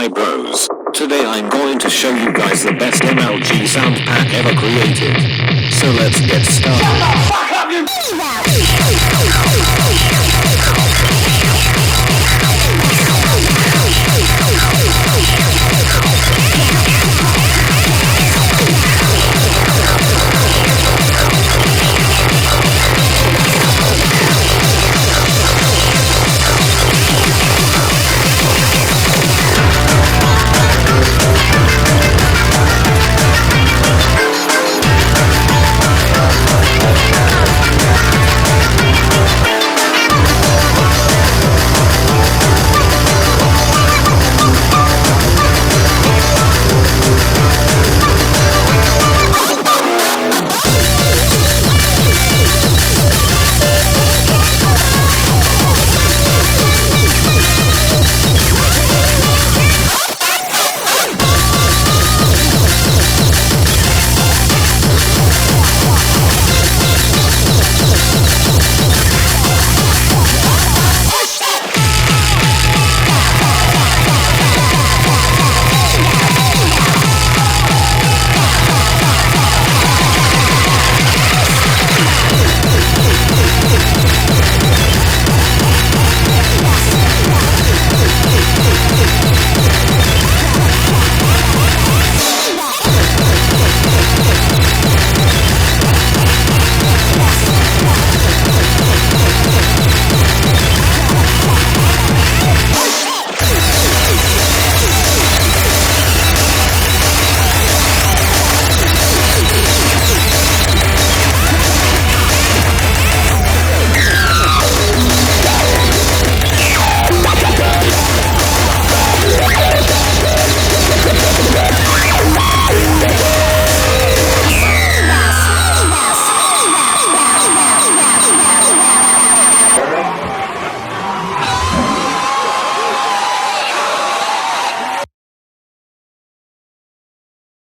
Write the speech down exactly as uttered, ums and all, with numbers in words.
Hi bros, today I'm going to show you guys the best M L G sound pack ever created. So let's get started. Shut the fuck up, you